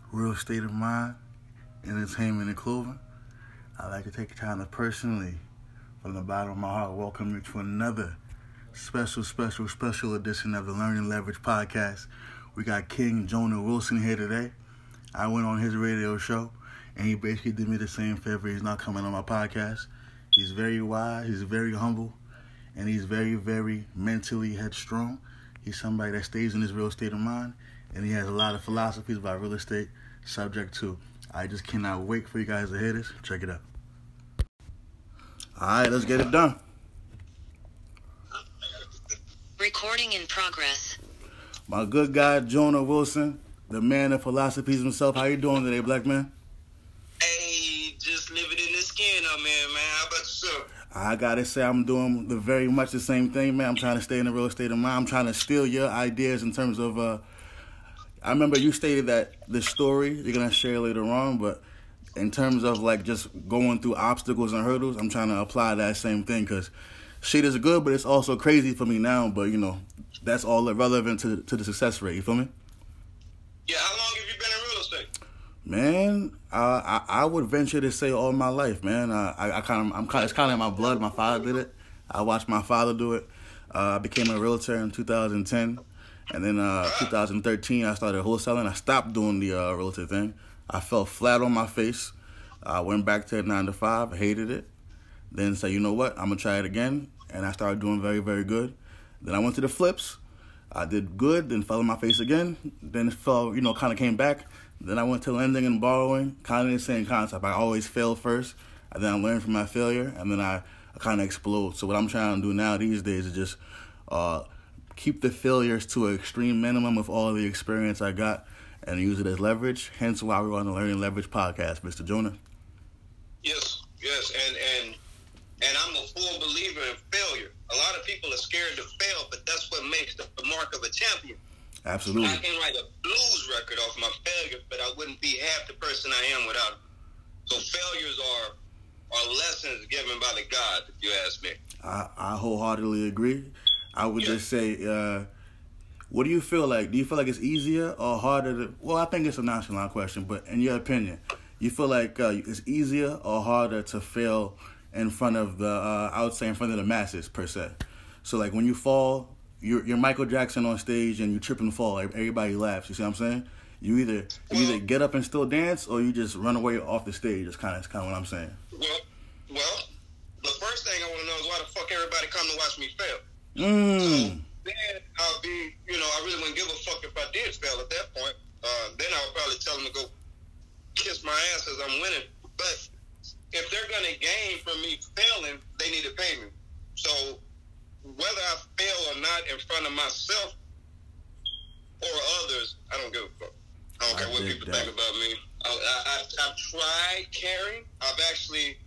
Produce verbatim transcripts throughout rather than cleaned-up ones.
Real State of Mind, Entertainment and Clothing. I'd like to take time to personally, from the bottom of my heart, welcome you to another special, special, special edition of the Learning Leverage Podcast. We got King Jonah Wilson here today. I went on his radio show, and he basically did me the same favor. He's not coming on my podcast. He's very wise, he's very humble, and he's very, very mentally headstrong. He's somebody that stays in his real state of mind, and he has a lot of philosophies about real estate subject to. I just cannot wait for you guys to hear this. Check it out. All right, let's get it done. Recording in progress. My good guy, Jonah Wilson, the man of philosophies himself. How you doing today, black man? Hey, just living in the skin up, man, man. How about yourself? I gotta say, I'm doing the very much the same thing, man. I'm trying to stay in the real state of mind. I'm trying to steal your ideas in terms of, uh, I remember you stated that the story you're gonna share later on, but in terms of like just going through obstacles and hurdles, I'm trying to apply that same thing because shit is good, but it's also crazy for me now. But you know, that's all relevant to to the success rate. You feel me? Yeah. How long have you been in real estate? Man, uh, I I would venture to say all my life, man. Uh, I I kind of I'm kind it's kind of in my blood. My father did it. I watched my father do it. Uh, I became a realtor in two thousand ten. And then uh, two thousand thirteen, I started wholesaling. I stopped doing the uh, realtor thing. I fell flat on my face. I went back to nine to five, hated it. Then said, you know what, I'm going to try it again. And I started doing very, very good. Then I went to the flips. I did good, then fell on my face again. Then it fell, you know, kind of came back. Then I went to lending and borrowing, kind of the same concept. I always fail first. And then I learned from my failure. And then I, I kind of explode. So what I'm trying to do now these days is just Uh, keep the failures to an extreme minimum with all the experience I got and use it as leverage. Hence why we're on the Learning Leverage podcast, Mister Jonah. Yes, yes, and and and I'm a full believer in failure. A lot of people are scared to fail, but that's what makes the, the mark of a champion. Absolutely. I can write a blues record off my failures, but I wouldn't be half the person I am without them. So failures are are lessons given by the gods, if you ask me. I, I wholeheartedly agree. I would Yeah. just say, uh, what do you feel like? Do you feel like it's easier or harder to... Well, I think it's a nonchalant question, but in your opinion, you feel like uh, it's easier or harder to fail in front of the, uh, I would say in front of the masses, per se? So, like, when you fall, you're, you're Michael Jackson on stage and you trip and fall. Everybody laughs. You see what I'm saying? You either you either get up and still dance or you just run away off the stage. That's kind of that's kind of what I'm saying. Well, well, the first thing I want to know is why the fuck everybody come to watch me fail? Mm. So then I'll be, you know, I really wouldn't give a fuck if I did fail at that point. Uh, then I would probably tell them to go kiss my ass as I'm winning. But if they're going to gain from me failing, they need to pay me. So whether I fail or not in front of myself or others, I don't give a fuck. I don't I care what dig people that. think about me. I, I, I've, I've tried caring. I've actually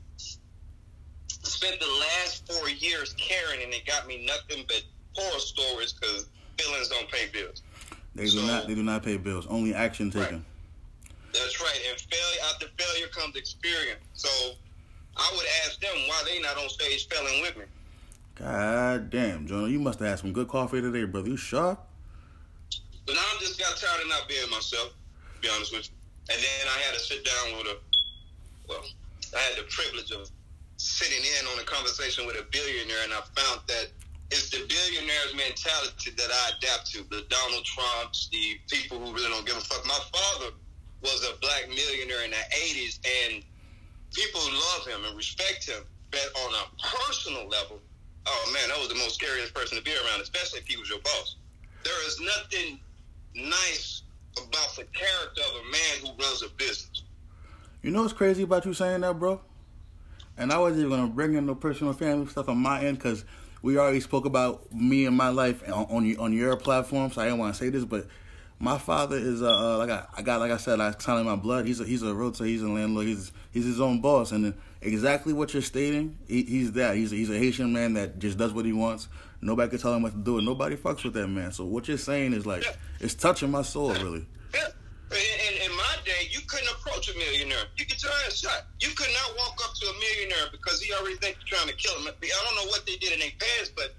spent the last four years caring, and it got me nothing but horror stories because feelings don't pay bills. They do So- not. They do not pay bills. Only action taken. Right. That's right. And failure after failure comes experience. So I would ask them why they not on stage failing with me. God damn, Jonah, you must have had some good coffee today, brother. You sharp? But now I just got tired of not being myself, to be honest with you. And then I had to sit down with a, well, I had the privilege of sitting in on a conversation with a billionaire, and I found that it's the billionaire's mentality that I adapt to. The Donald Trumps, the people who really don't give a fuck. My father was a black millionaire in the eighties, and people love him and respect him. But on a personal level, oh man, that was the most scariest person to be around, especially if he was your boss. There is nothing nice about the character of a man who runs a business. You know what's crazy about you saying that, bro? And I wasn't even going to bring in no personal family stuff on my end because we already spoke about me and my life on on, on your platform, so I didn't want to say this, but my father is, uh, like I, I got, like I said, I signed in my blood. He's a, he's a realtor, he's a landlord, he's he's his own boss, and exactly what you're stating, he, he's that. He's a, he's a Haitian man that just does what he wants. Nobody can tell him what to do, and nobody fucks with that man. So what you're saying is like, Yeah. it's touching my soul, really. Yeah. In, in, in my day, you couldn't approach a millionaire. You get your ass shot. You could not walk up to a millionaire because he already thinks you're trying to kill him. I don't know what they did in their past, but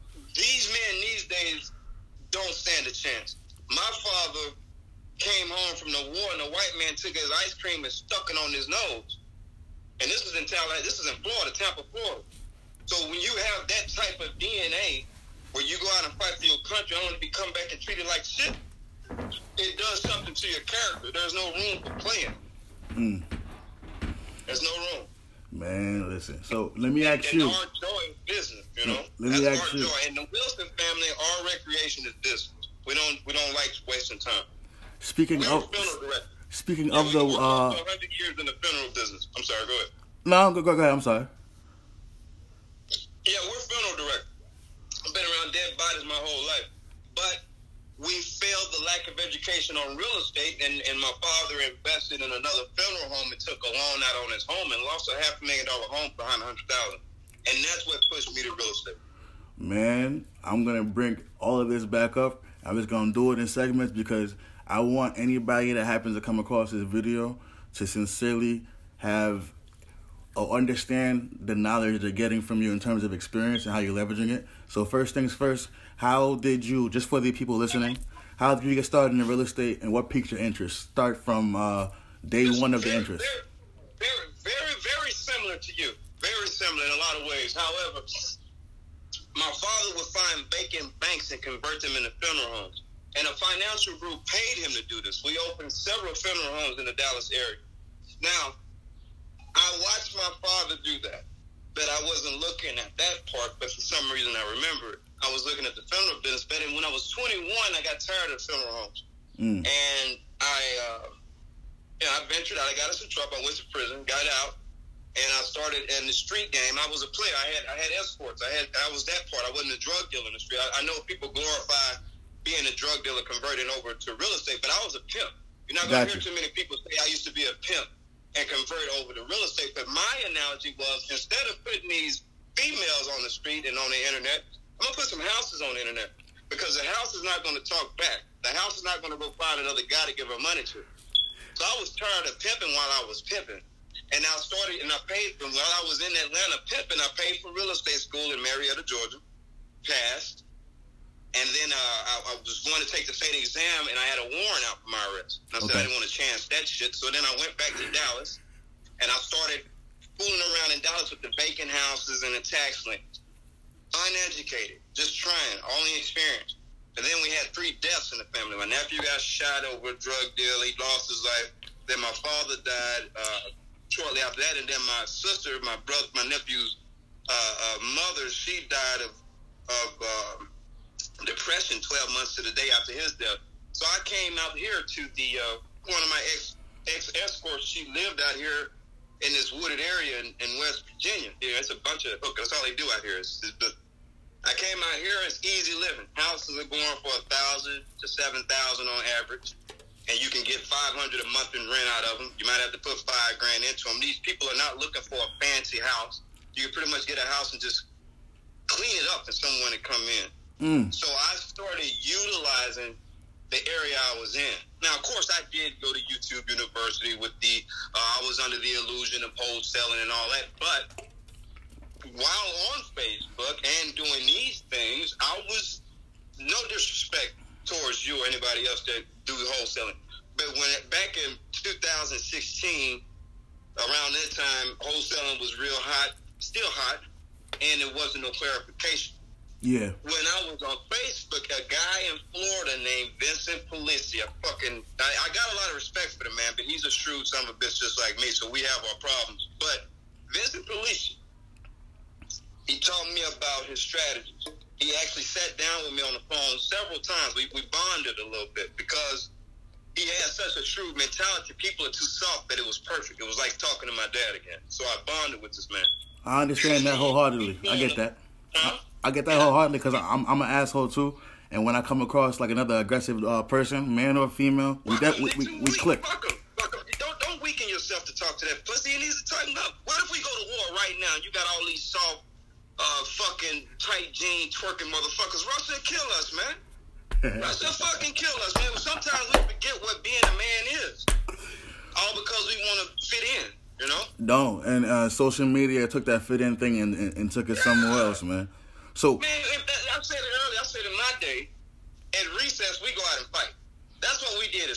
these men these days don't stand a chance. My father came home from the war, and the white man took his ice cream and stuck it on his nose. And this is in Tallahassee. This is in Florida, Tampa, Florida. So when you have that type of D N A, where you go out and fight for your country, only to be come back and treated like shit, it does something to your character. There's no room for playing. Mm. There's no room. Man, listen. So let me ask and you. Our joy is business, you know. Let me That's ask our you. joy. And the Wilson family, our recreation is business. We don't we don't like wasting time. Speaking We're of, a funeral director. speaking Yeah, of we the, worked uh, for one hundred years in the funeral business. I'm sorry. Go ahead. no, go, go ahead. I'm sorry. Yeah, we're funeral director. I've been around dead bodies my whole life, but we failed the lack of education on real estate, and, and my father invested in another funeral home and took a loan out on his home and lost a half a million dollar home behind a hundred thousand, and that's what pushed me to real estate. Man, I'm gonna bring all of this back up. I'm just gonna do it in segments because I want anybody that happens to come across this video to sincerely have or understand the knowledge they're getting from you in terms of experience and how you're leveraging it. So first things first, how did you, just for the people listening, how did you get started in real estate and what piqued your interest? Start from uh, day It's one of the very, interest. Very, very, very, very similar to you. Very similar in a lot of ways. However, my father would find vacant banks and convert them into funeral homes. And a financial group paid him to do this. We opened several funeral homes in the Dallas area. Now, I watched my father do that, but I wasn't looking at that part, but for some reason I remember it. I was looking at the funeral business, but when I was twenty-one, I got tired of funeral homes. Mm. And I, uh, you know, I ventured out. I got us in trouble. I went to prison, got out, and I started in the street game. I was a player. I had I had escorts. I had I was that part. I wasn't a drug dealer in the street. I, I know people glorify being a drug dealer converting over to real estate, but I was a pimp. You're not going to Gotcha. hear too many people say I used to be a pimp and convert over to real estate. But my analogy was, instead of putting these females on the street and on the internet, I'm going to put some houses on the internet, because the house is not going to talk back. The house is not going to go find another guy to give her money to. So I was tired of pimping while I was pimping. And I started, and I paid for, while I was in Atlanta pimping, I paid for real estate school in Marietta, Georgia, passed. And then uh, I, I was going to take the state exam, and I had a warrant out for my arrest. And I said Okay. I didn't want to chance that shit. So then I went back to Dallas, and I started fooling around in Dallas with the vacant houses and the tax liens. Uneducated, just trying, only experience. And then we had three deaths in the family. My nephew got shot over a drug deal. He lost his life. Then my father died uh, shortly after that. And then my sister, my brother, my nephew's uh, uh, mother, she died of, of uh, depression twelve months to the day after his death. So I came out here to the, uh, one of my ex, ex-escorts, she lived out here in this wooded area in, in West Virginia. Yeah, it's a bunch of hookers. That's all they do out here. It's, it's the, I came out here, it's easy living. Houses are going for a thousand to seven thousand on average, and you can get five hundred a month in rent out of them. You might have to put five grand into them. These people are not looking for a fancy house. You can pretty much get a house and just clean it up for someone to come in. Mm. So I started utilizing the area I was in. Now, of course, I did go to YouTube University with the, uh, I was under the illusion of wholesaling and all that. But while on Facebook and doing these things, I was, no disrespect towards you or anybody else that do wholesaling, but when back in two thousand sixteen, around that time, wholesaling was real hot, still hot, and there wasn't no clarification. Yeah. When I was on Facebook, a guy in Florida named Vincent Polizzi, I fucking, I, I got a lot of respect for the man, but he's a shrewd son of a bitch just like me, so we have our problems. But Vincent Polizzi, he taught me about his strategies. He actually sat down with me on the phone several times. We, we bonded a little bit because he had such a shrewd mentality. People are too soft that it was perfect. It was like talking to my dad again. So I bonded with this man. I understand that wholeheartedly. I get that. Huh? I get that wholeheartedly because I'm I'm an asshole too. And when I come across like another aggressive uh, person, man or female, we Fuck de- him. we, They we, too we weak. click. Fuck him. Fuck him. Don't, don't weaken yourself to talk to that pussy. He needs to tighten up. What if we go to war right now and you got all these soft, uh, fucking tight jean twerking motherfuckers? Russia kill us, man. Russia fucking kill us, man. Sometimes we forget what being a man is. All because we want to fit in, you know? Don't. And uh, social media took that fit in thing and, and, and took it somewhere else, man. So Man, if that, I said it earlier. I said in my day, at recess, we go out and fight. That's what we did at school.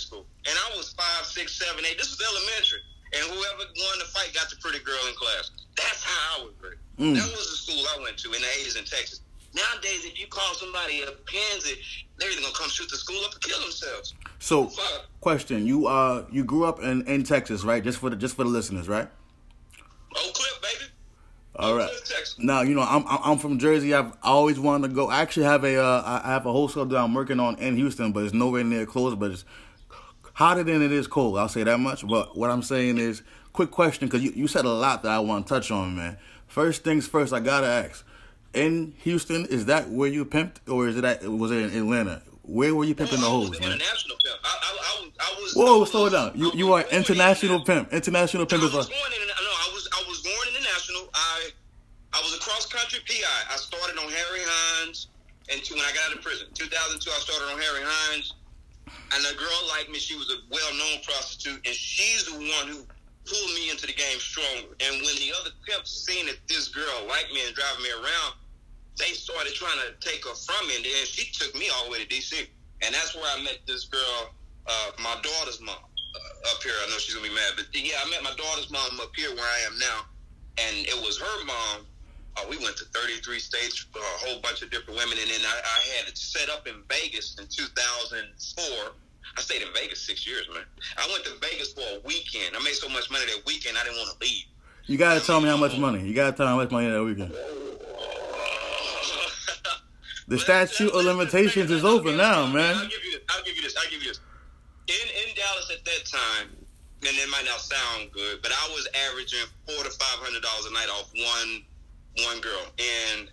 and I was five, six, seven, eight. This was elementary, and whoever won the fight got the pretty girl in class. That's how I was raised. Mm. That was the school I went to in the eighties in Texas. Nowadays, if you call somebody a pansy, they're either gonna come shoot the school up or kill themselves. So, Fuck. question: You uh, you grew up in, in Texas, right? Just for the just for the listeners, right? Oak Cliff, baby. All right. Now, you know, I'm I'm from Jersey. I've always wanted to go. I actually have a uh, I have a wholesale that I'm working on in Houston, but it's nowhere near close. But it's hotter than it is cold. I'll say that much. But what I'm saying is, quick question, because you, you said a lot that I want to touch on, man. First things first, I gotta ask. In Houston, is that where you pimped, or is it at, was it in Atlanta? Where were you pimping oh, the hoes, man? International pimp. I, I, I, I was. Whoa, I was, slow it down. You you are international in, pimp. International pimp I is was a. born in, no, I was I was born international. I I was a cross country P I. I started on Harry Hines, and when I got out of prison, two thousand two, I started on Harry Hines, and a girl like me, she was a well-known prostitute, and she's the one who pulled me into the game stronger. And when the other pimps seen that this girl liked me and driving me around, they started trying to take her from me, and then she took me all the way to D C. And that's where I met this girl, uh, my daughter's mom, uh, up here. I know she's going to be mad, but yeah, I met my daughter's mom up here where I am now, and it was her mom. Uh, we went to thirty-three states, a whole bunch of different women, and then I, I had it set up in Vegas in two thousand four. I stayed in Vegas six years, man. I went to Vegas for a weekend. I made so much money that weekend, I didn't want to leave. You got to tell me how much money. You got to tell me how much money that weekend. The statute of limitations is over now, man. I'll give you this. I'll give you this. I'll give you this. In in Dallas at that time, and it might not sound good, but I was averaging four to five hundred dollars a night off one one girl. And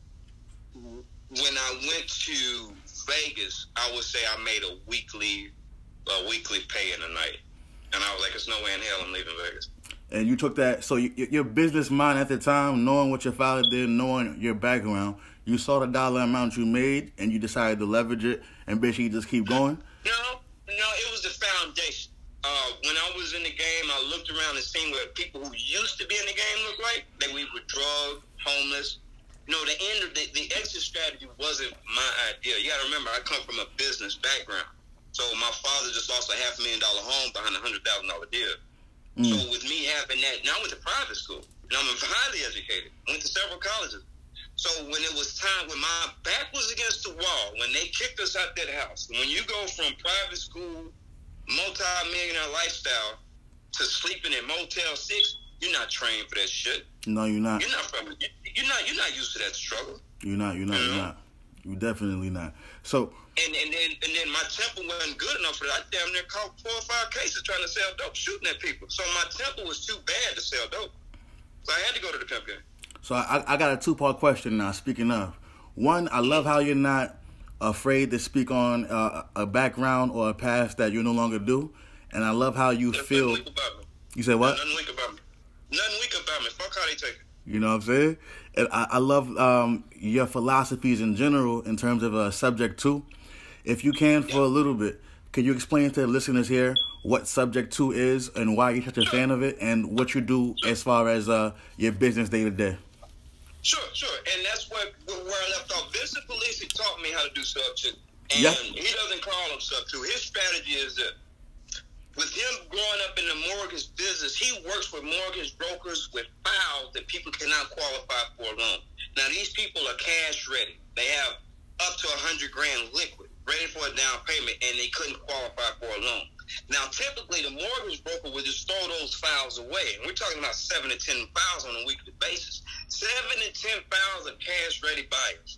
when I went to Vegas, I would say I made a weekly a weekly pay in a night, and I was like, "There's no way in hell I'm leaving Vegas." And you took that. So you, your business mind at the time, knowing what your father did, knowing your background. You saw the dollar amount you made, and you decided to leverage it and basically just keep going? No, no, it was the foundation. Uh, when I was in the game, I looked around and seen what people who used to be in the game looked like. That we were drug, homeless. You know, the end of the, the exit strategy wasn't my idea. You got to remember, I come from a business background. So my father just lost a half a million dollar home behind a one hundred thousand dollars deal. Mm. So with me having that, now I went to private school. And I'm highly educated. I went to several colleges. So when it was time, when my back was against the wall, when they kicked us out that house, when you go from private school, multi-millionaire lifestyle, to sleeping in Motel Six, you're not trained for that shit. No, you're not. You're not from. You're not. You're not used to that struggle. You're not. You're not. Mm-hmm. You're not. You're definitely not. So. And and then and then my temper wasn't good enough for that. I damn near caught four or five cases trying to sell dope, shooting at people. So my temper was too bad to sell dope. So I had to go to the pimp game. So I, I got a two-part question now, speaking of. One, I love how you're not afraid to speak on uh, a background or a past that you no longer do. And I love how you There's feel. Nothing weak about me. You said what? Nothing weak about me. Nothing weak about me. Fuck how they take it. You know what I'm saying? And I, I love um, your philosophies in general in terms of uh, subject two. If you can, for yeah. a little bit, can you explain to the listeners here what subject two is and why you're such a sure. fan of it and what you do sure. as far as uh, your business day to day? Sure, sure. And that's what, where I left off. Vincent Polisi taught me how to do sub two. And yeah. he doesn't call them sub two. His strategy is that with him growing up in the mortgage business, he works with mortgage brokers with files that people cannot qualify for a loan. Now, these people are cash ready. They have up to a hundred grand liquid, ready for a down payment, and they couldn't qualify for a loan. Now, typically, the mortgage broker would just throw those files away. And we're talking about seven to ten files on a weekly basis. Seven to ten files of cash-ready buyers.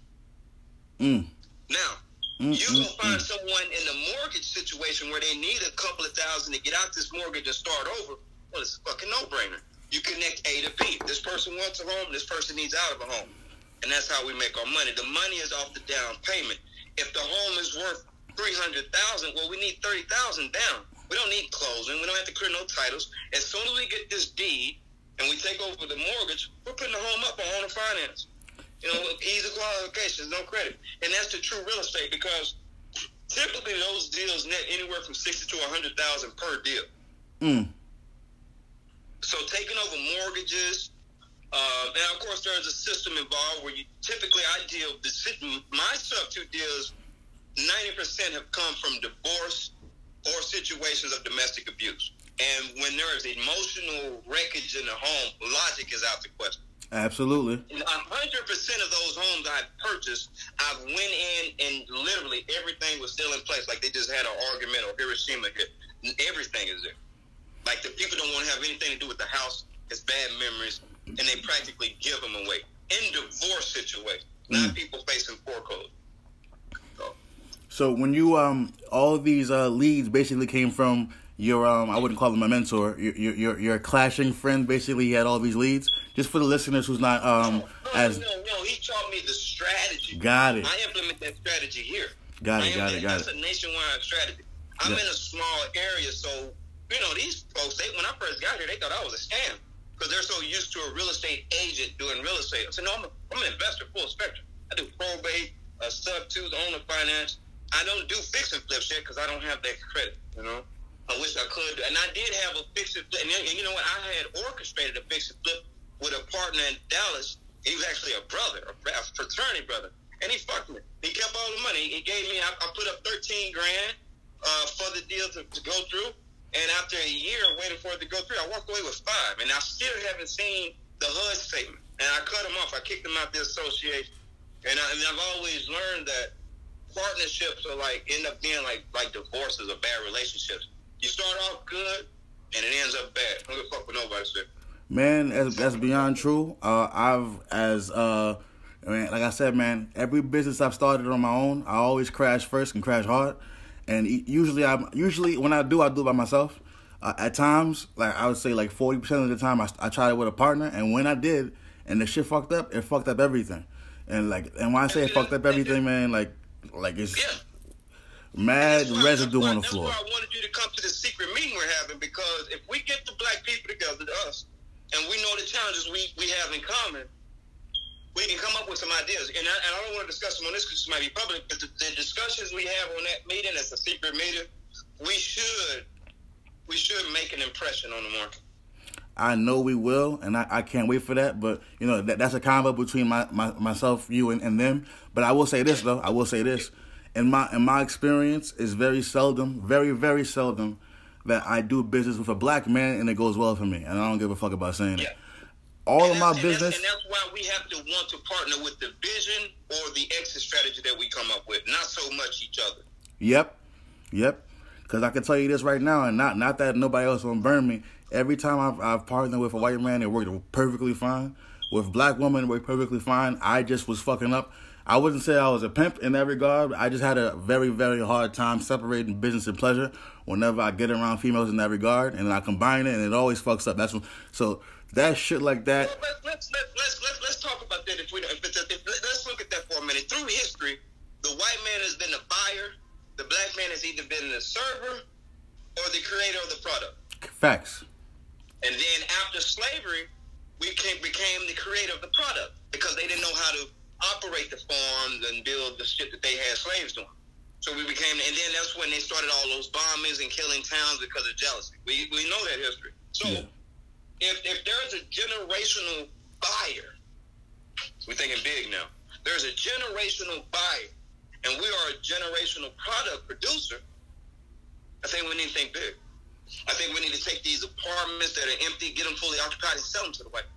Mm. Now, mm, you mm, gonna find mm. someone in the mortgage situation where they need a couple of thousand to get out this mortgage and start over. Well, it's a fucking no-brainer. You connect A to B. This person wants a home. This person needs out of a home. And that's how we make our money. The money is off the down payment. If the home is worth three hundred thousand dollars, well, we need thirty thousand dollars down. We don't need closing. We don't have to clear no titles. As soon as we get this deed and we take over the mortgage, we're putting the home up on owner finance. You know, easy qualifications, no credit. And that's the true real estate because typically those deals net anywhere from sixty to one hundred thousand dollars per deal. Mm. So taking over mortgages, uh, and of course there's a system involved where you typically I deal, the, my sub two deals, ninety percent have come from divorce or situations of domestic abuse. And when there is emotional wreckage in the home, logic is out the question. Absolutely. A hundred percent of those homes I've purchased, I've went in and literally everything was still in place. Like they just had an argument or Hiroshima hit. Everything is there. Like the people don't want to have anything to do with the house. It's bad memories, and they practically give them away. In divorce situations, mm. not people facing foreclosure. So. so when you um all these uh, leads basically came from your um I wouldn't call him a mentor, your your your clashing friend. Basically, he had all these leads. Just for the listeners who's not um no, no, as no no he taught me the strategy. Got it. I implement that strategy here. Got it. Got it. Got that's it. That's a nationwide strategy. I'm yeah. in a small area, so you know these folks. They when I first got here, they thought I was a scam because they're so used to a real estate agent doing real estate. I said, no, I'm, a, I'm an investor, full spectrum. I do probate, uh, sub twos, owner finance. I don't do fix and flips yet because I don't have that credit. You know, I wish I could, and I did have a fix and flip. And, and you know what? I had orchestrated a fix and flip with a partner in Dallas. He was actually a brother, a fraternity brother, and he fucked me. He kept all the money. He gave me. I, I put up thirteen grand uh, for the deal to, to go through. And after a year waiting for it to go through, I walked away with five. And I still haven't seen the H U D statement. And I cut him off. I kicked him out the association. And, I, and I've always learned that partnerships are like, end up being like like divorces or bad relationships. You start off good, and it ends up bad. I don't give a fuck what nobody said. Man, that's, that's beyond true. Uh, I've, as, uh, I mean, like I said, man, every business I've started on my own, I always crash first and crash hard. And usually, I usually when I do, I do it by myself. Uh, at times, like I would say, like forty percent of the time, I, I tried it with a partner. And when I did, and the shit fucked up, it fucked up everything. And like, and when I say it fucked up everything, man, like, like it's yeah. mad why, residue why, on the floor. That's why I wanted you to come to the secret meeting we're having, because if we get the black people together, to us, and we know the challenges we, we have in common, we can come up with some ideas. And I, and I don't want to discuss them on this because it might be public, but the, the discussions we have on that meeting, that's a secret meeting, we should we should make an impression on the market. I know we will, and I, I can't wait for that. But, you know, that that's a combo between my, my myself, you, and, and them. But I will say this, though. I will say this. In my, in my experience, it's very seldom, very, very seldom that I do business with a black man and it goes well for me. And I don't give a fuck about saying yeah. it. All and of my and business... That's, and that's why we have to want to partner with the vision or the exit strategy that we come up with, not so much each other. Yep. Yep. Because I can tell you this right now, and not not that nobody else will burn me, every time I've, I've partnered with a white man, it worked perfectly fine. With black women, it worked perfectly fine. I just was fucking up. I wouldn't say I was a pimp in that regard. I just had a very, very hard time separating business and pleasure whenever I get around females in that regard, and then I combine it, and it always fucks up. That's what, so that shit like that. Well, let's, let's, let's, let's, let's talk about that. If we if it's a, if, let's look at that for a minute. Through history, the white man has been the buyer. The black man has either been the server or the creator of the product. Facts. And then after slavery, we came, became the creator of the product because they didn't know how to operate the farms and build the shit that they had slaves doing. So we became, and then that's when they started all those bombings and killing towns because of jealousy. We we know that history. So yeah. if if there's a generational buyer, we're thinking big now. There's a generational buyer, and we are a generational product producer. I think we need to think big. I think we need to take these apartments that are empty, get them fully occupied, and sell them to the white.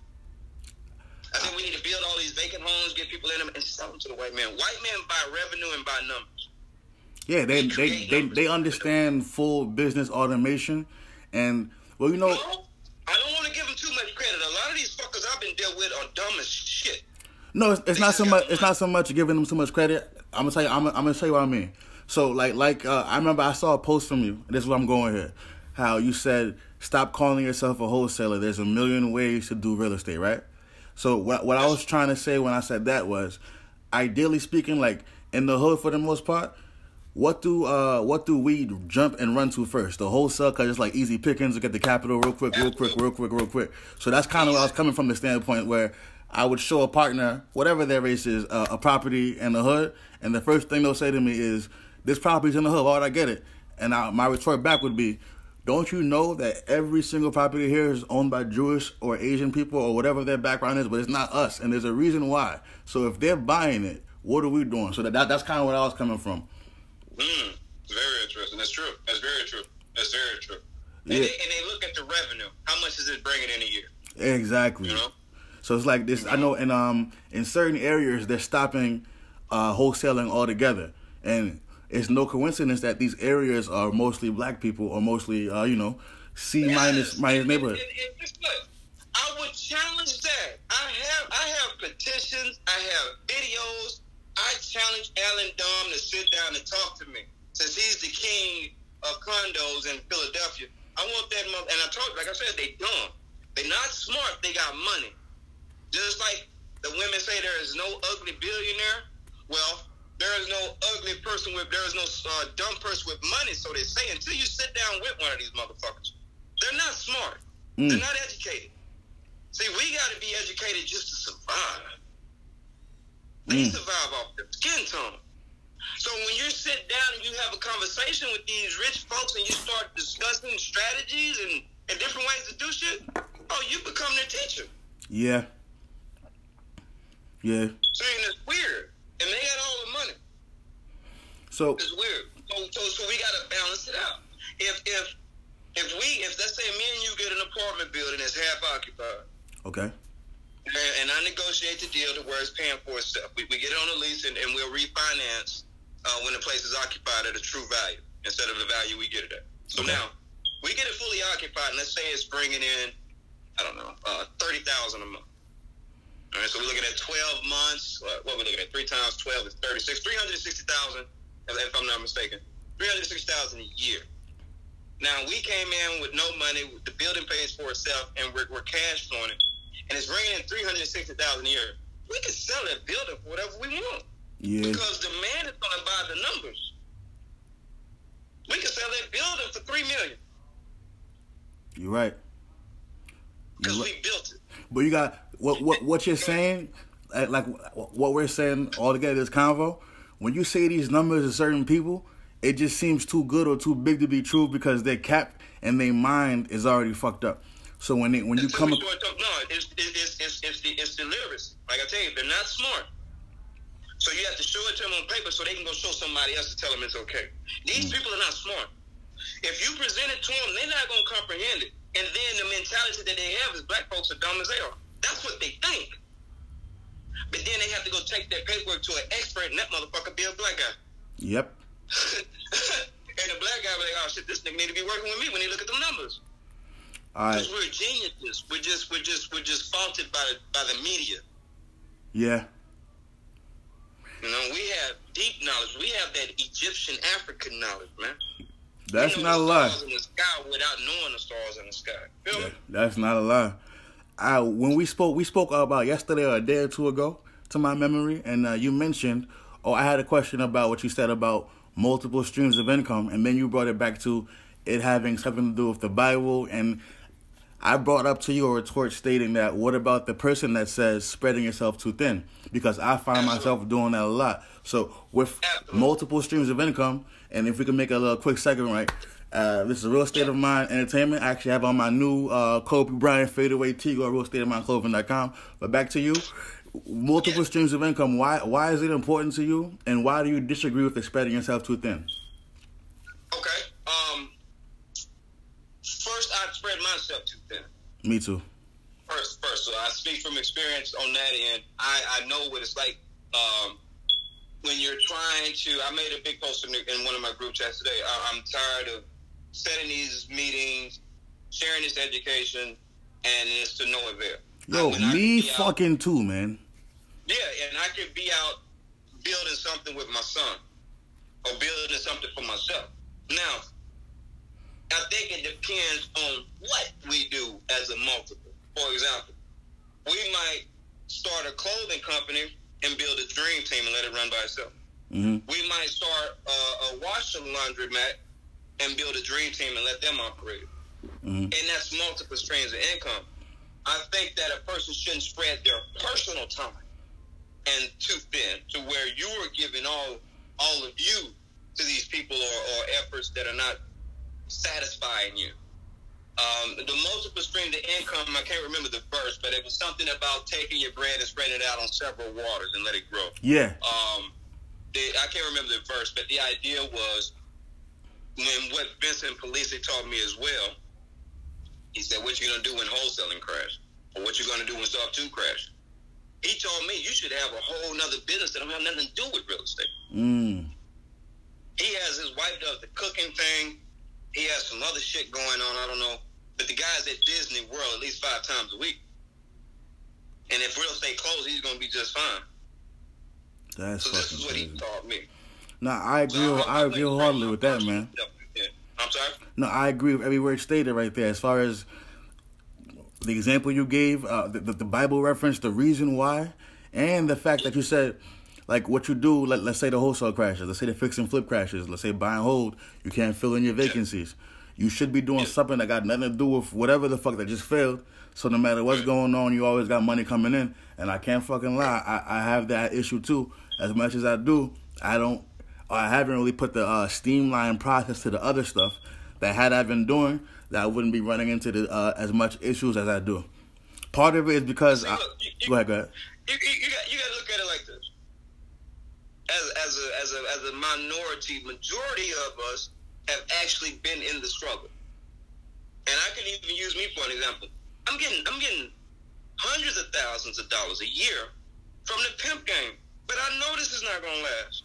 I think we need to build all these vacant homes, get people in them, and sell them to the white man. White men buy revenue and buy numbers. Yeah, they they, they, they understand full business automation, and well, you know. No, I don't want to give them too much credit. A lot of these fuckers I've been dealt with are dumb as shit. No, it's, it's not so much. It's not so much giving them too much credit. I'm gonna tell you. I'm, I'm gonna tell you what I mean. So, like, like uh, I remember I saw a post from you. This is where I'm going here. How you said, "Stop calling yourself a wholesaler. There's a million ways to do real estate, right?" So, what what I was trying to say when I said that was, ideally speaking, like in the hood for the most part, what do uh what do we jump and run to first? The wholesale, cause it's like easy pickings to get the capital real quick, real quick, real quick, real quick. So that's kind of where I was coming from, the standpoint where I would show a partner, whatever their race is, uh, a property in the hood, and the first thing they'll say to me is, "This property's in the hood. Why would I get it?" And I, my retort back would be, "Don't you know that every single property here is owned by Jewish or Asian people or whatever their background is, but it's not us, and there's a reason why. So if they're buying it, what are we doing?" So that, that that's kind of where I was coming from. Mm, very interesting. person. That's true. That's very true. That's very true. And, Yeah. they, and they look at the revenue. How much is it bringing in a year? Exactly. You know? So it's like this. I know in um in certain areas they're stopping uh, wholesaling altogether, and it's no coincidence that these areas are mostly black people or mostly uh, you know C minus Yes. minus And- neighborhood. and- and guess what? I would challenge that. I have I have petitions. I have videos. I challenge Alan Dom to sit down and talk to me, since he's the king of condos in Philadelphia. I want that mother. And I told, like I said, they dumb. They not smart. They got money. Just like the women say, there is no ugly billionaire. Well, there is no ugly person with. There is no uh, dumb person with money. So they say until you sit down with one of these motherfuckers, they're not smart. Mm. They're not educated. See, we got to be educated just to survive. We Mm. survive off the skin tone. So when you sit down and you have a conversation with these rich folks and you start discussing strategies and, and different ways to do shit, oh, you become their teacher. Yeah. Yeah. So and it's weird. And they got all the money. So It's weird. So, so, so we got to balance it out. If, if, if we, if let's say me and you get an apartment building that's half occupied, okay. and, and I negotiate the deal to where it's paying for itself, we, we get it on a lease and, and we'll refinance uh, when the place is occupied at a true value instead of the value we get it at. So Okay. now we get it fully occupied, and let's say it's bringing in, I don't know, uh, thirty thousand a month. All right, so we're looking at twelve months. Uh, what we're looking at, three times twelve is thirty-six, three hundred sixty thousand, if I'm not mistaken, three hundred sixty thousand a year. Now we came in with no money. The building pays for itself, and we're, we're cash flowing it, and it's bringing in three hundred sixty thousand a year. We can sell that building for whatever we want Yeah. because demand is going to buy the numbers. We can sell that building for three million You're right. because You're right. we built it. But you got what what what you're saying, like like what we're saying all together, this convo. When you say these numbers to certain people, it just seems too good or too big to be true because their cap and their mind is already fucked up. So when they when you It's come, too short term. No, it's it's it's it's the it's the literacy. Like I tell you, they're not smart. So you have to show it to them on paper so they can go show somebody else to tell them it's okay. These people are not smart. If you present it to them, they're not going to comprehend it. And then the mentality that they have is black folks are dumb as they are. That's what they think. But then they have to go take their paperwork to an expert, and that motherfucker be a black guy. yep, And the black guy be like, oh shit, this nigga need to be working with me when he look at them numbers. all right, Because we're geniuses. We're just we're just we're just faulted by the by the media. yeah, You know, we have deep knowledge. We have that Egyptian African knowledge, man. that's we know not a the lie. stars in the sky without knowing the stars in the sky. Feel Yeah, me? that's not a lie. I when we spoke, we spoke about yesterday or a day or two ago, to my memory, and uh, you mentioned, oh, I had a question about what you said about multiple streams of income, and then you brought it back to it having something to do with the Bible, and I brought up to you a retort stating that what about the person that says spreading yourself too thin? Because I find myself doing that a lot. So with Absolutely. multiple streams of income, and if we can make a little quick segment, right? Uh, this is Real State of Mind Entertainment. I actually have on my new uh, Kobe Bryant fadeaway tee, go to real state of mind clothing dot com. But back to you. Multiple streams of income. Why why is it important to you, and why do you disagree with the spreading yourself too thin? Okay. Um. First, I spread myself too thin. Me too. First, first. So I speak from experience on that end. I, I know what it's like um, when you're trying to. I made a big post in, in one of my group chats today. I, I'm tired of setting these meetings, sharing this education, and it's to no avail. Yo, When I me could be out- fucking too, man. Yeah, and I could be out building something with my son or building something for myself. Now, I think it depends on what we do as a multiple. For example, we might start a clothing company and build a dream team and let it run by itself. Mm-hmm. We might start a, a washer laundromat and build a dream team and let them operate. Mm-hmm. And that's multiple streams of income. I think that a person shouldn't spread their personal time and too thin to where you are giving all all of you to these people or, or efforts that are not satisfying you. Um, the multiple streams of income, I can't remember the verse, but it was something about taking your bread and spreading it out on several waters and let it grow. Yeah. Um, the, I can't remember the verse, but the idea was when what Vincent Polisi taught me as well, he said, what you going to do when wholesaling crash? Or what you going to do when SoftTwo two crash? He told me you should have a whole nother business that don't have nothing to do with real estate. Mm. He has his wife does the cooking thing. He has some other shit going on, I don't know. But the guy's at Disney World at least five times a week. And if real estate closes, he's going to be just fine. That's so this is what crazy. he taught me. No, I agree. So I, I agree wholeheartedly with that, man. Yeah. I'm sorry? No, I agree with every word stated right there. As far as the example you gave, uh, the, the, the Bible reference, the reason why, and the fact that you said, like, what you do, let, let's say the wholesale crashes, let's say the fix and flip crashes, let's say buy and hold, you can't fill in your vacancies. You should be doing something that got nothing to do with whatever the fuck that just failed. So no matter what's going on, you always got money coming in. And I can't fucking lie, I, I have that issue too. As much as I do, I don't, I haven't really put the uh, streamline process to the other stuff that had I been doing, that I wouldn't be running into the, uh, as much issues as I do. Part of it is because... See, I, look, you, go ahead, go ahead. You, you, you, got, you got to look at it like this. As, as, a, as, a, as a minority, majority of us have actually been in the struggle. And I can even use me for an example. I'm getting I'm getting hundreds of thousands of dollars a year from the pimp game. But I know this is not going to last.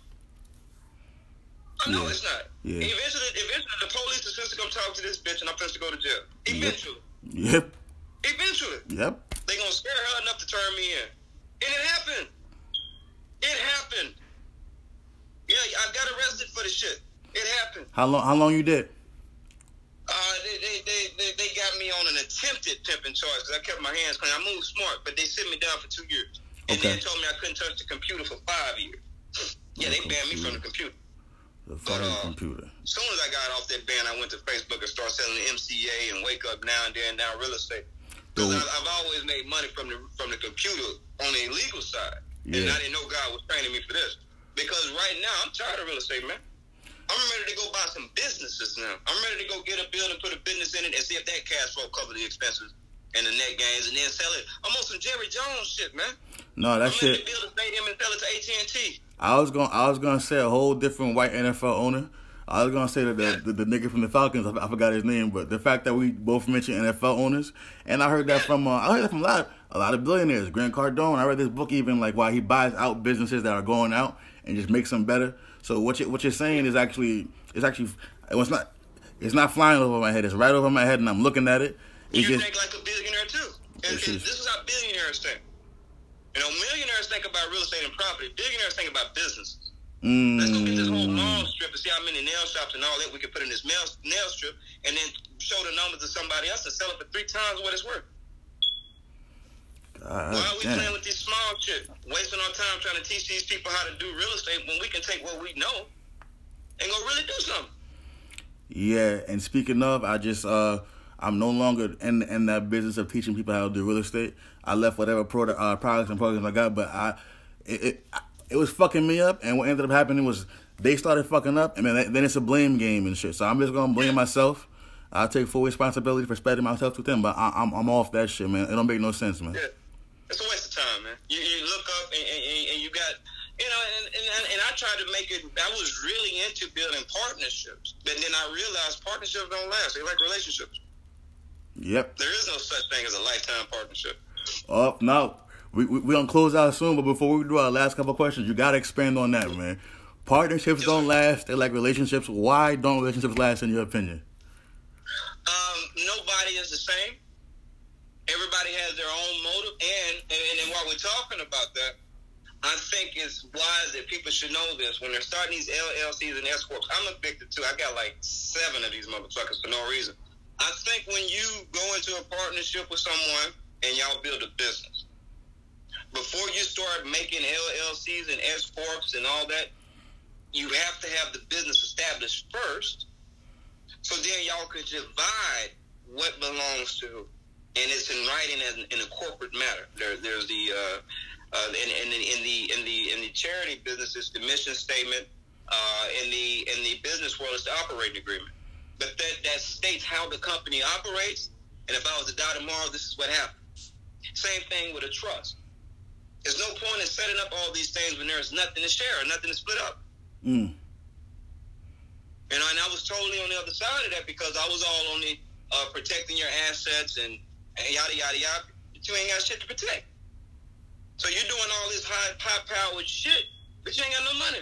I know Yeah. it's not. Yeah. Eventually, eventually, the police is supposed to come talk to this bitch and I'm supposed to go to jail. Eventually. Yep. Eventually. Yep. They going to scare her enough to turn me in. And it happened. It happened. Yeah, I got arrested for the shit. It happened. How long? How long you did? Uh, they, they, they, they, they got me on an attempted pimping charge because I kept my hands clean. I moved smart, but they sit me down for two years. And Okay. then told me I couldn't touch the computer for five years. Yeah, they banned me from the computer. The But, fucking uh, computer. As soon as I got off that ban, I went to Facebook and started selling the M C A and Wake Up Now and Then Now Real Estate. Because So- I've always made money from the from the computer on the illegal side. And Yeah. I didn't know God was training me for this. Because right now, I'm tired of real estate, man. I'm ready to go buy some businesses now. I'm ready to go get a building, put a business in it, and see if that cash flow cover the expenses and the net gains, and then sell it. I'm on some Jerry Jones shit, man. No, that I'm ready shit. to build a stadium and sell it to A T and T. I was going. I was gonna say a whole different white N F L owner. I was gonna say that the, the, the nigga from the Falcons. I, I forgot his name, but the fact that we both mentioned N F L owners, and I heard that from. Uh, I heard that from a lot, a lot of billionaires. Grant Cardone. I read this book even like why he buys out businesses that are going out and just makes them better. So what you what you're saying is actually is actually it's not it's not flying over my head. It's right over my head, and I'm looking at it. It's You just think like a billionaire too. And, This and is- this is how billionaires think. You know, millionaires think about real estate and property. Billionaires think about businesses. Let's go get this whole mall mm, strip and see how many nail shops and all that we can put in this nail, nail strip, and then show the numbers to somebody else and sell it for three times what it's worth. God, Why are we damn. playing with this small shit? Wasting our time trying to teach these people how to do real estate when we can take what we know and go really do something. Yeah, and speaking of, I just uh, I'm no longer in in that business of teaching people how to do real estate. I left whatever product, uh, products and programs I got, but I it, it it was fucking me up. And what ended up happening was they started fucking up, and then then it's a blame game and shit. So I'm just gonna blame myself. I take full responsibility for spreading myself to them, but I, I'm I'm off that shit, man. It don't make no sense, man. Yeah. It's a waste of time, man. You, you look up and, and, and you got, you know, and, and, and I tried to make it, I was really into building partnerships. But then I realized partnerships don't last. They like relationships. Yep. There is no such thing as a lifetime partnership. Oh no, we we we gonna close out soon, but before we do our last couple of questions, you gotta expand on that, man. Partnerships Yes, don't sir. last. They like relationships. Why don't relationships last, in your opinion? Um, nobody is the same. Everybody has their own motive, and, and and while we're talking about that, I think it's wise that people should know this when they're starting these L L Cs and S corps. I'm addicted to. I got like seven of these motherfuckers for no reason. I think when you go into a partnership with someone and y'all build a business, before you start making L L Cs and S corps and all that, you have to have the business established first. So then y'all could divide what belongs to who. And it's in writing as in a corporate matter. There, there's the uh, uh, in, in, in the in the in the charity business, it's the mission statement. Uh, in the in the business world, it's the operating agreement. But that that states how the company operates. And if I was to die tomorrow, this is what happens. Same thing with a trust. There's no point in setting up all these things when there's nothing to share or nothing to split up. Mm. You know, and I was totally on the other side of that because I was all on the uh, protecting your assets and, and yada, yada, yada. But you ain't got shit to protect. So you're doing all this high, high-powered shit, but you ain't got no money.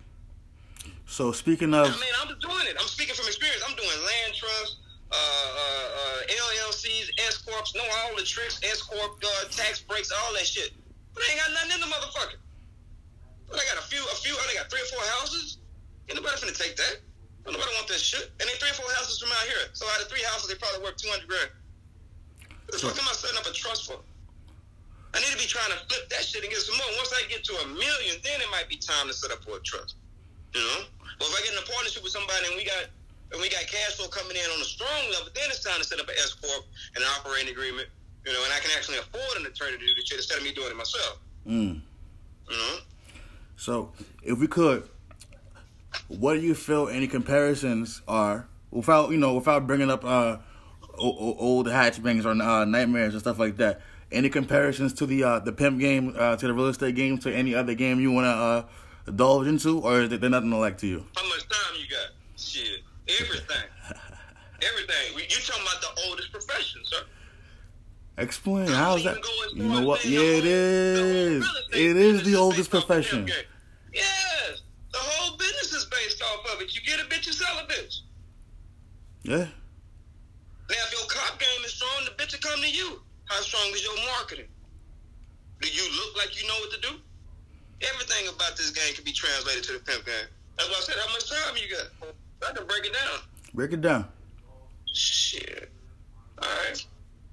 So speaking of... I mean, I'm just doing it. I'm speaking from experience. I'm doing land trusts, uh, uh, uh, L L Cs, S-Corps, know all the tricks, S-Corp, uh, tax breaks, all that shit. But I ain't got nothing in the motherfucker. But I got a few, a few, I got three or four houses. Ain't nobody finna take that. Don't nobody want that shit. And they three or four houses from out here. So out of three houses, they probably worth two hundred grand. What the fuck am I setting up a trust for? I need to be trying to flip that shit and get some more. Once I get to a million, then it might be time to set up for a trust. You know? Well, if I get in a partnership with somebody and we got and we got cash flow coming in on a strong level, then it's time to set up an S-Corp and an operating agreement. You know, and I can actually afford an attorney to do the shit instead of me doing it myself. Mm. You know? So, if we could, what do you feel any comparisons are, without, you know, without bringing up uh, old hatchbangs or uh, nightmares and stuff like that, any comparisons to the uh, the pimp game, uh, to the real estate game, to any other game you want to uh, indulge into, or is there nothing like to you? How much time you got? Shit. Everything. Everything. You talking about the oldest profession, sir. Explain. How is that? You know what? Yeah, it is. It is the oldest profession. Yes. The whole business is based off of it. You get a bitch, you sell a bitch. Yeah. Now, if your cop game is strong, the bitch will come to you. How strong is your marketing? Do you look like you know what to do? Everything about this game can be translated to the pimp game. That's why I said, how much time you got? I can break it down. Break it down. Shit. All right.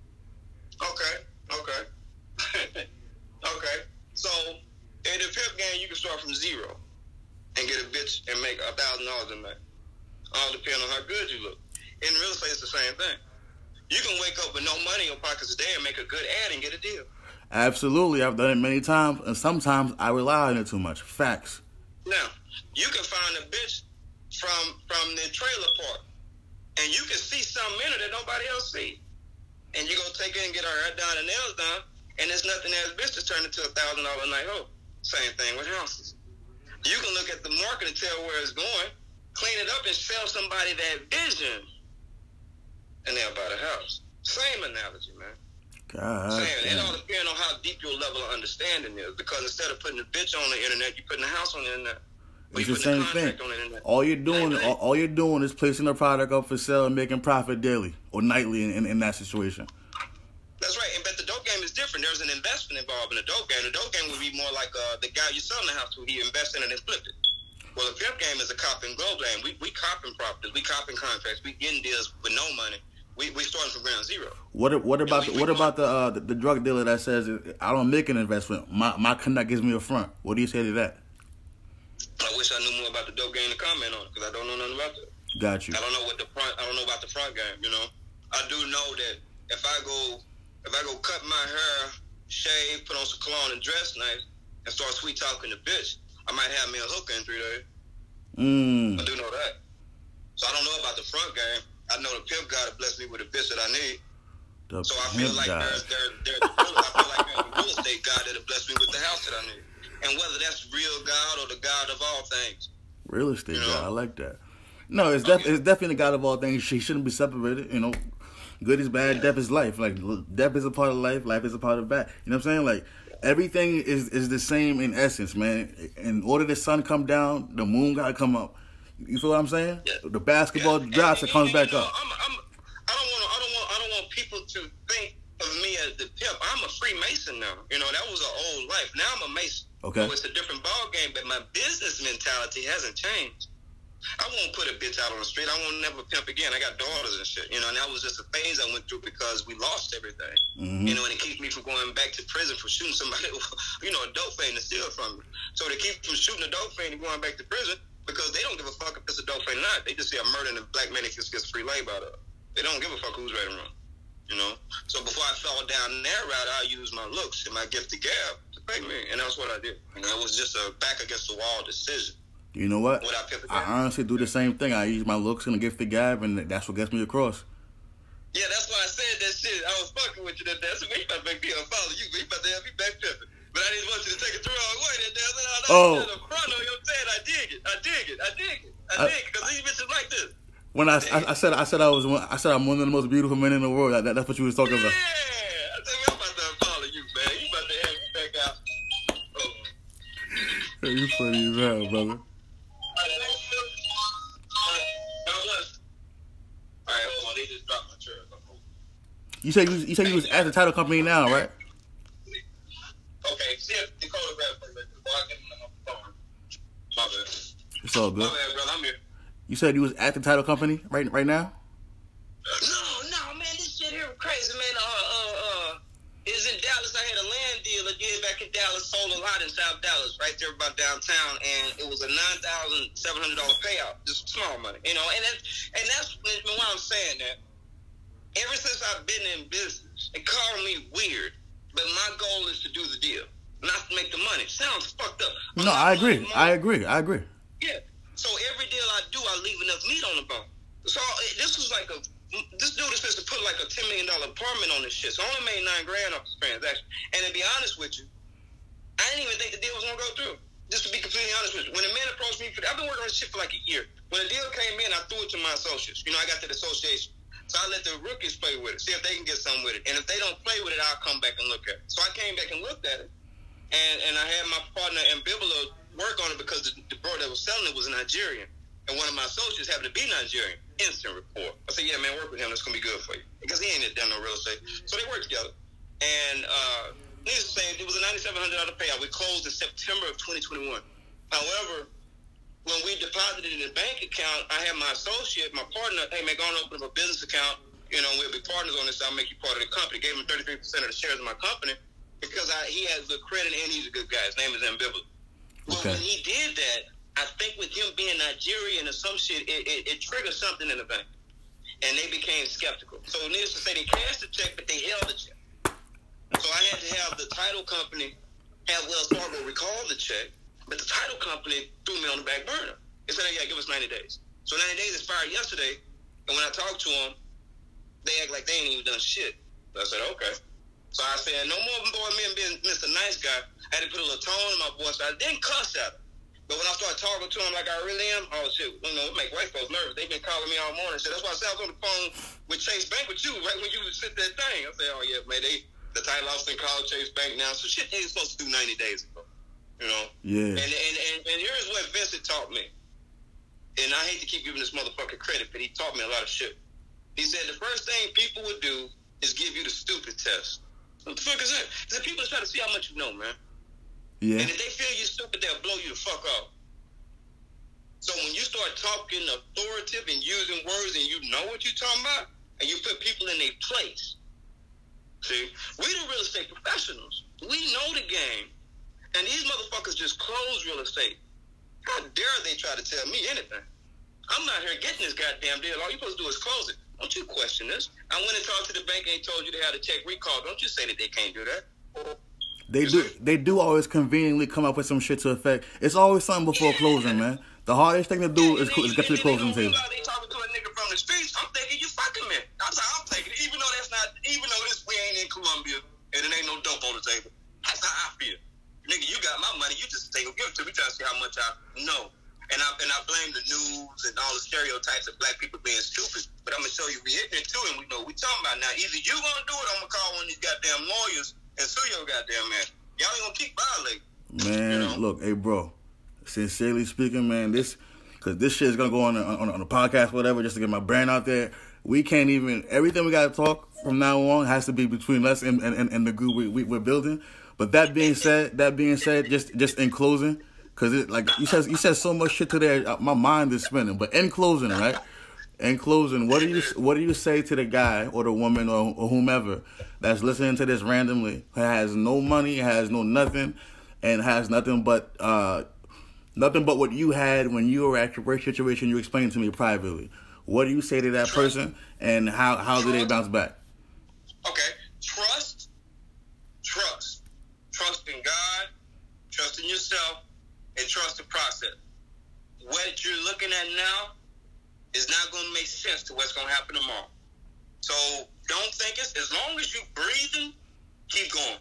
Okay. Okay. Okay. So, in the pimp game, you can start from zero and get a bitch and make a thousand dollars a month. All depends on how good you look. In real estate, it's the same thing. You can wake up with no money in your pockets today and make a good ad and get a deal. Absolutely. I've done it many times, and sometimes I rely on it too much. Facts. Now, you can find a bitch from from the trailer park, and you can see something in her that nobody else see. And you go take her and get her hair done and nails done, and there's nothing as bitch to turn into a thousand dollar a night hoe. Same thing with houses. You can look at the market and tell where it's going, clean it up, and sell somebody that vision, and they'll buy the house. Same analogy, man. God, Same. It all depends on how deep your level of understanding is. Because instead of putting a bitch on the internet, you're putting a house on the internet. It's the same thing. All you're doing, all, all you're doing is placing a product up for sale and making profit daily or nightly in, in, in that situation. That's right. And but the dope game is different. There's an investment involved in the dope game. The dope game would be more like uh, the guy you're selling the house to. He invests in it and flipped it. Well, the pimp game is a cop and glow game. We we copping properties. We copping contracts. We getting deals with no money. We we starting from ground zero. What what about we, the, what we about the, uh, the the drug dealer that says I don't make an investment? My my connect gives me a front. What do you say to that? I wish I knew more about the dope game to comment on it because I don't know nothing about that. Got you. I don't know what the front. I don't know about the front game. You know, I do know that if I go if I go cut my hair, shave, put on some cologne, and dress nice, and start sweet talking to bitch, I might have me a hooker in three days. Mm. I do know that. So I don't know about the front game. I know the pimp God to bless me with a bitch that I need. The so I feel like God. there's there there's I feel like there's a real estate God that'll bless me with the house that I need. And whether that's real God or the God of all things. Real estate, you know? God, I like that. No, it's, def- okay. it's definitely the God of all things. She shouldn't be separated, you know. Good is bad, yeah. Death is life. Like, death is a part of life, life is a part of bad. You know what I'm saying? Like, everything is, is the same in essence, man. In order the sun come down, the moon got to come up. You feel what I'm saying? Yeah. The basketball yeah. drops, and, it comes and, and, back you know, up. I'm, I'm, I don't want I don't want, I don't want people to think of me as the pimp. I'm a Freemason now. You know, that was an old life. Now I'm a Mason. Okay. So it's a different ball game, but my business mentality hasn't changed. I won't put a bitch out on the street. I won't never pimp again. I got daughters and shit. You know, and that was just a phase I went through because we lost everything. Mm-hmm. You know, and it keeps me from going back to prison for shooting somebody, you know, a dope fiend to steal from me. So they keep from shooting a dope fiend and going back to prison because they don't give a fuck if it's a dope fiend or not. They just see a murder and a black man that just gets free labor out of it. They don't give a fuck who's right or wrong. You know? So before I fell down that route, I used my looks and my gift to gab to pay me. And that's what I did. And it was just a back against the wall decision. You know what? I honestly do the same thing. I use my looks and a gift to gab, and that's what gets me across. Yeah, that's why I said that shit. I was fucking with you that day. I said, man, you about to make me unfollow you. You about to have me back pimping. But I didn't want you to take it the wrong way that day. I said, oh, no, oh. no, no, no, you know what I'm saying? I dig it. I dig it. I dig it. I I, I did, because these bitches like this. When I, I, I said I said I was one, I said I'm one of the most beautiful men in the world. That, that's what you was talking yeah. about. Yeah, I said I'm about to follow you, man. You about to have me back out. Oh. You funny as hell, brother. Alright, hold on. They just dropped my chair. You said you, you said you was at the title company now, right? Okay, see if the photograph for me before I get on my phone. My bad. It's all good. My bad, brother. I'm here. You said you was at the title company right right now? No, no, man. This shit here crazy, man. Uh, uh, uh. It was in Dallas. I had a land deal I did back in Dallas, sold a lot in South Dallas, right there about downtown, and it was a nine thousand seven hundred dollar payout, just small money, you know. And that's and that's why I'm saying that. Ever since I've been in business, they call me weird, but my goal is to do the deal, not to make the money. Sounds fucked up. No, I agree. I agree. I agree. Yeah. So every deal I do, I leave enough meat on the bone. So this was like a. This dude is supposed to put like a ten million dollar apartment on this shit. So I only made nine grand off this transaction. And to be honest with you, I didn't even think the deal was gonna go through. Just to be completely honest with you, when a man approached me, for, I've been working on this shit for like a year. When the deal came in, I threw it to my associates. You know, I got to the association. So I let the rookies play with it, see if they can get something with it. And if they don't play with it, I'll come back and look at it. So I came back and looked at it. And and I had my partner Ambibula work on it because the, the bro that was selling it was a Nigerian. And one of my associates happened to be Nigerian. Instant report. I said, yeah, man, work with him. That's going to be good for you. Because he ain't done no real estate. So they worked together. And uh, needless to say, it was a nine thousand seven hundred dollar payout. We closed in September of twenty twenty-one. However, when we deposited in the bank account, I had my associate, my partner, hey, man, go on and open up a business account. You know, we'll be partners on this. I'll make you part of the company. Gave him thirty-three percent of the shares of my company because I, he has good credit and he's a good guy. His name is Ambibula. Well, okay. When he did that, I think with him being Nigerian or some shit, it, it, it triggered something in the bank. And they became skeptical. So needless to say, they cashed the check, but they held the check. So I had to have the title company have Wells Fargo recall the check, but the title company threw me on the back burner. They said, yeah, give us ninety days. So ninety days expired yesterday, and when I talked to them, they act like they ain't even done shit. So I said, okay. So I said, no more boy me being Mister Nice Guy. I had to put a little tone in my voice. I didn't cuss at them. But when I started talking to them like I really am, oh shit, you know, it make white folks nervous. They've been calling me all morning. So that's why I said I was on the phone with Chase Bank with you right when you sent that thing. I said, oh yeah, man, they the title officer called Chase Bank now. So shit they was supposed to do ninety days ago. You know? Yeah. And and, and, and here's what Vincent taught me. And I hate to keep giving this motherfucker credit, but he taught me a lot of shit. He said the first thing people would do is give you the stupid test. What the fuck is that? He said people are trying to see how much you know, man. Yeah. And if they feel you're stupid, they'll blow you the fuck off. So when you start talking authoritative and using words and you know what you're talking about, and you put people in their place, see, we the real estate professionals. We know the game. And these motherfuckers just close real estate. How dare they try to tell me anything? I'm not here getting this goddamn deal. All you're supposed to do is close it. Don't you question this. I went and talked to the bank and they told you they had a check recall. Don't you say that they can't do that. They do. They do always conveniently come up with some shit to effect. It's always something before closing, man. The hardest thing to do is, is get to the closing table. They talking to a nigga from the streets. I'm thinking you fucking me. That's how I'm taking it. Even though that's not. Even though this we ain't in Colombia and it ain't no dope on the table. That's how I feel. Nigga, you got my money. You just take it, give it to me. Try to see how much I know. And I and I blame the news and all the stereotypes of black people being stupid. But I'm gonna show you we hitting it too, and we know what we talking about now. Either you gonna do it, I'm gonna call one of these goddamn lawyers and sue your goddamn man. Y'all ain't gonna keep violating. Man, you know? Look, hey, bro. Sincerely speaking, man, this because this shit is gonna go on on on a podcast, whatever, just to get my brand out there. We can't even everything we gotta talk from now on has to be between us and and, and the group we, we we're building. But that being said, that being said, just just in closing. Cause it like you said, you said so much shit today. My mind is spinning. But in closing, right? In closing, what do you what do you say to the guy or the woman or, or whomever that's listening to this randomly, who has no money, has no nothing, and has nothing but uh, nothing but what you had when you were at your worst situation? You explained to me privately. What do you say to that person, and how how do they bounce back? Okay, trust, trust, trust in God, trust in yourself. And trust the process. What you're looking at now is not going to make sense to what's going to happen tomorrow. So don't think it's, as long as you're breathing, keep going.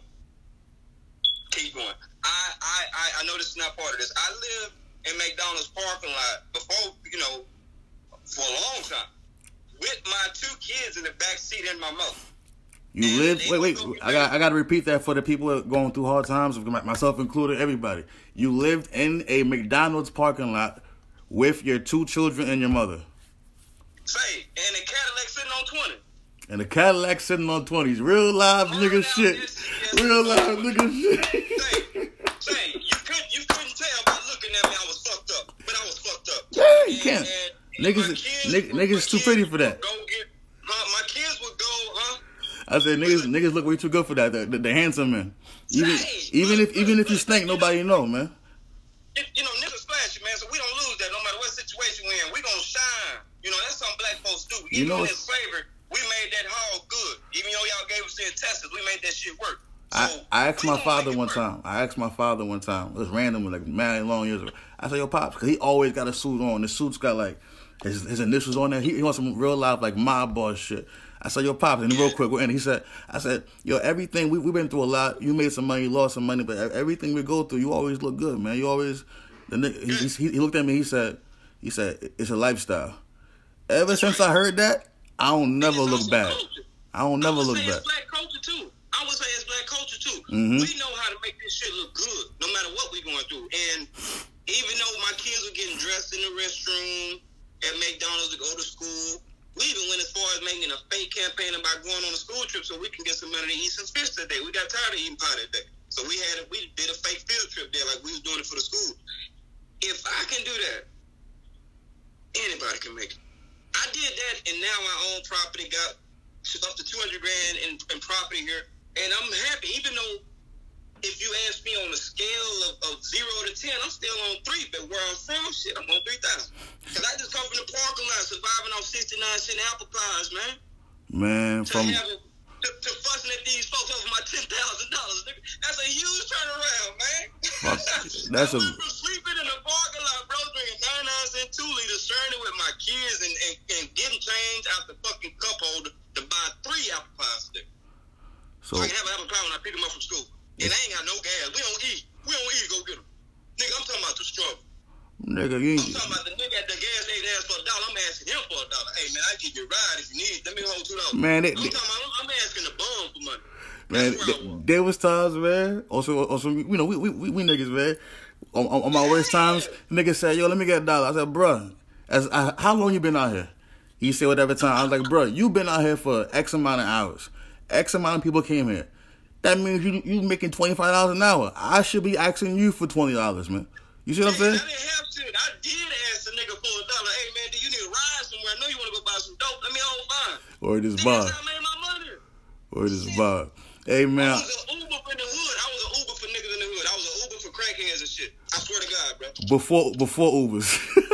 Keep going. I, I, I, I know this is not part of this. I live in McDonald's parking lot before you know, for a long time with my two kids in the back seat in my mouth. You And lived. they Wait, would wait. go- I got. I got to repeat that for the people that are going through hard times, myself included. Everybody. You lived in a McDonald's parking lot with your two children and your mother. Say, and a Cadillac sitting on twenty. And the Cadillac sitting on twenties. Real live Oh, nigga now shit. this shit is- Real live nigga shit. Say, say, you couldn't, you couldn't tell by looking at me I was fucked up, but I was fucked up. Yeah, you And- can't. and Niggas- my kids nigg- would- niggas my is too kids pretty for would that. Go get, huh, my kids would go, huh? I said niggas, niggas look way too good for that. The, the, the handsome men. Even, Say, even look, if, even look, if you look, stink, you know- nobody know, man. You, you know, niggas flashy, man, so we don't lose that no matter what situation we're in. We gonna shine. You know, that's something black folks do. You Even know in it's- slavery, we made that hog good. Even though y'all gave us the intestines, we made that shit work. I, So, I asked we my gonna father make it one work. time. I asked my father one time. It was random, like mad long years ago. I said, "Yo, pops," because he always got a suit on. The suit's got like his, his initials on there. He, he wants some real life like mob boss shit. I said, "Yo, pops," and real quick, and he said, "I said, yo, everything we we've been through a lot. You made some money, you lost some money, but everything we go through, you always look good, man. You always." The nigga, he, he, he looked at me. He said, "He said it's a lifestyle." Ever since I heard that, I don't never It's look also bad. culture. I don't I never would look say bad. it's black culture too. I would say it's black culture too. Mhm. We know how to make this shit look good, no matter what we're going through. And even though my kids were getting dressed in the restroom at McDonald's to go to school, we even went as far as making a fake campaign about going on a school trip so we can get some money to eat some fish that day. We got tired of eating pie that day, so we had a, we did a fake field trip there, like we was doing it for the school. If I can do that, anybody can make it. I did that, and now I own property, got up to two hundred grand in, in property here, and I'm happy. Even though, if you ask me on a scale of, of zero to ten, I'm still on three. But where I'm from, shit, I'm on three thousand. Cause I just come from the parking lot, surviving off sixty-nine cent apple pies, man. Man, To from have a, to, to fussing at these folks over my ten thousand dollars, that's a huge turnaround, man. Fuck, that's I a- went from sleeping in the parking lot, bro, drinking ninety-nine cent two liters, sharing it with my kids, and, and, and getting change out the fucking cup holder to buy three apple pies a day. so So I can have an apple pie when I pick them up from school. And I ain't got no gas. We don't eat. We don't eat to go get them. Nigga, I'm talking about the struggle. nigga, you I'm ain't, talking about the nigga at the gas station asked for a dollar. I'm asking him for a dollar. Hey, man, I give you a ride if you need. Let me hold two dollars. Man, they- I'm talking about, I'm asking the bum for money. man. That's where I th- was. There was times, man. Also, also, you know, we we we, we niggas, man. On, on, on my worst times, niggas said, "Yo, let me get a dollar." I said, "Bruh, as I, how long you been out here?" He said, "Whatever time." I was like, "Bruh, you been out here for X amount of hours. X amount of people came here. That means you you making twenty five dollars an hour. I should be asking you for twenty dollars, man. You see what I'm Man, saying?" I didn't have to. I did ask the nigga for a dollar. Hey, man, do you need a ride somewhere? I know you want to go buy some dope. Let me hold mine. Or this Nigga, bar, that's how I made my money. or this bar. Hey, I man. was an Uber in the hood. I was an Uber for niggas in the hood. I was an Uber for crackheads and shit. I swear to God, bro. Before before Ubers.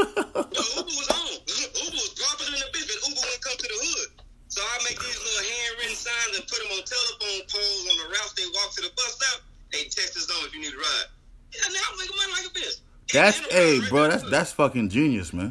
No, Uber was on. Uber was dropping in the bitch, but Uber wouldn't come to the hood. So I make these little handwritten signs and put them on telephone poles on the routes they walk to the bus stop. Hey, text us on if you need a ride. Yeah, now I'm making money like a bitch. That's And hey, I'm bro. right That's there. that's fucking genius, man.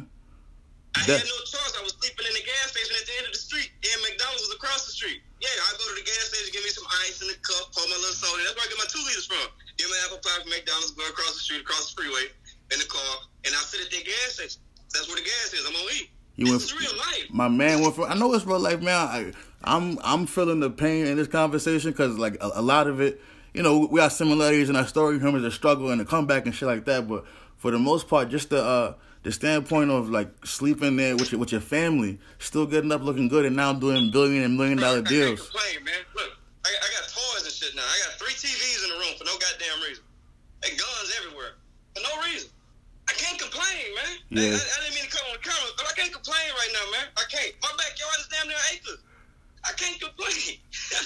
I that- had no choice. I was sleeping in the gas station at the end of the street. And McDonald's was across the street. Yeah, I go to the gas station, give me some ice in the cup, pour my little soda. That's where I get my two liters from. Get my apple pie from McDonald's, go across the street, across the freeway, in the car, and I sit at that gas station. That's where the gas is. I'm gonna eat. You This went- is real life. My man went for. I know it's real life, man. I, I'm I'm feeling the pain in this conversation because like a, a lot of it, you know, we got similarities in our story, remember the struggle and the comeback and shit like that. But for the most part, just the uh, the standpoint of like sleeping there with your with your family, still getting up looking good, and now doing billion and million dollar I can't deals. complain, man. Look, I, I got toys and shit now. I got three T Vs in the room for no goddamn reason. And guns everywhere for no reason. I can't complain, man. Yeah. I, I, I didn't mean to come on the camera, but I can't complain right now, man. I can't. My backyard is damn near acres. I can't complain.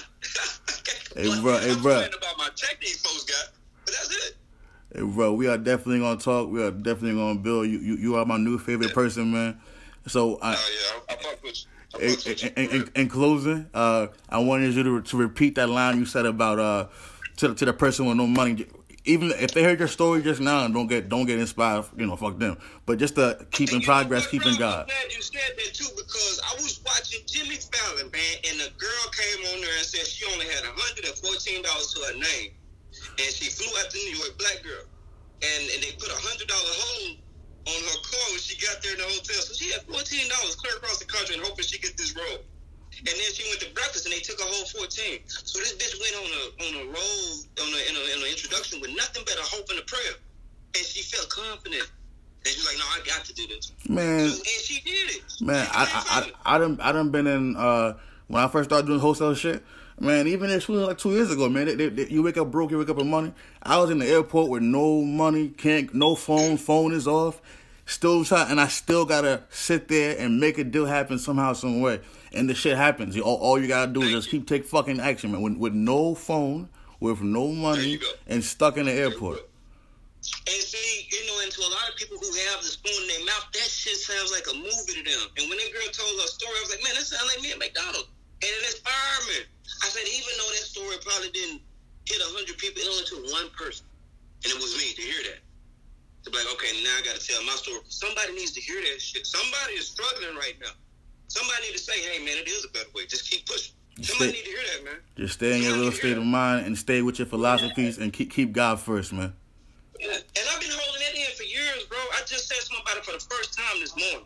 I can't Hey, complain. bro, hey, I'm bro. complaining about my check these folks got, but that's it. Hey, bro, we are definitely gonna talk. We are definitely gonna build. You you, you are my new favorite person, man. So I. Oh yeah, I, I fuck with you. I In, fuck with you. in, in, in closing, uh, I wanted you to, to repeat that line you said about uh, to to the person with no money. Even if they heard your story just now, don't get don't get inspired. You know, fuck them. But just to keep in And you know progress, what, keep bro? in God. I'm glad you said that too, because I was watching Jimmy Fallon, man, and the girl came on there and said she only had one hundred fourteen dollars to her name, and she flew out to New York, black girl, and, and they put a hundred dollar home on her car when she got there in the hotel. So she had fourteen dollars clear across the country and hoping she get this roll. And then she went to breakfast and they took a whole fourteen. So this bitch went on a on a roll on a in, a in an introduction with nothing but a hope and a prayer, and she felt confident. And she's like, "No, I got to do this." Man, so, and she did it. Man, she I I, I I done I done been in uh when I first started doing wholesale shit. Man, even if it was like two years ago, man, they, they, they, you wake up broke, you wake up with money. I was in the airport with no money, can't, no phone, phone is off. Still try, and I still gotta sit there and make a deal happen somehow, some way. And the shit happens. All, all you gotta do is just keep take fucking action, man. With, with no phone, with no money, and stuck in the airport. And see, you know, and to a lot of people who have the spoon in their mouth, that shit sounds like a movie to them. And when that girl told her story, I was like, man, that sounds like me at McDonald's. And it inspired me. I said, even though that story probably didn't hit a hundred people, it only took one person, and it was me, to hear that. To be like, okay, now I got to tell my story. Somebody needs to hear that shit. Somebody is struggling right now. Somebody need to say, hey, man, it is a better way. Just keep pushing. Somebody stay, need to hear that, man. Just stay in Somebody your real state of mind and stay with your philosophies and keep keep God first, man. Yeah. And I've been holding that in for years, bro. I just said something about it for the first time this morning.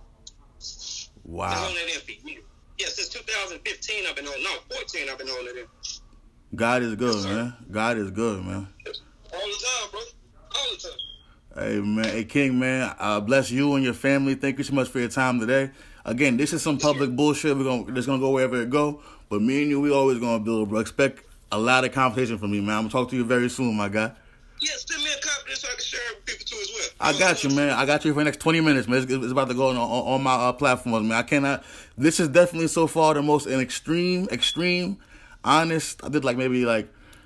Wow. I've been holding that in for years. Yeah, since two thousand fifteen, I've been holding. No, fourteen, I've been holding it in. God is good, yes, man. God is good, man. All the time, bro. All the time. Hey, man. Hey, King, man. Uh, bless you and your family. Thank you so much for your time today. Again, this is some public bullshit. We're gonna, it's going to go wherever it go. But me and you, we always going to build, bro. Expect a lot of conversation from me, man. I'm going to talk to you very soon, my guy. Yeah, send me a copy so I can share it with people too as well. I got you, man. I got you for the next twenty minutes, man. It's, it's about to go on, on, on my uh, platforms, man. I cannot. This is definitely so far the most an extreme, extreme, honest. I did like maybe like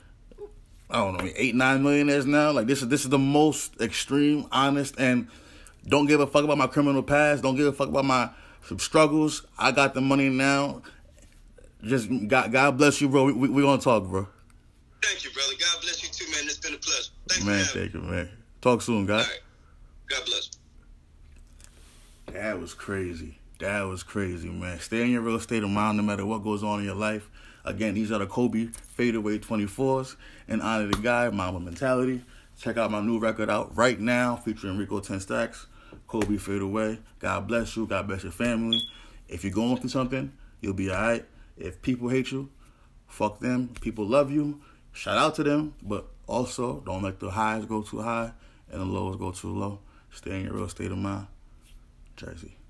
I don't know, eight, nine millionaires now. Like this is this is the most extreme, honest, and don't give a fuck about my criminal past. Don't give a fuck about my struggles. I got the money now. Just God, God bless you, bro. We we, we gonna talk, bro. Thank you, brother. God bless you too, man. It's been a pleasure. Thank man, you, thank you, man. Talk soon, guys. All right. God bless. That was crazy. That was crazy, man. Stay in your real state of mind no matter what goes on in your life. Again, these are the Kobe Fadeaway twenty-fours. And honor the guy, Mamba Mentality. Check out my new record out right now featuring Rico ten Stacks. Kobe Fadeaway. God bless you. God bless your family. If you're going through something, you'll be all right. If people hate you, fuck them. People love you. Shout out to them. But also, don't let the highs go too high and the lows go too low. Stay in your real state of mind. Jersey.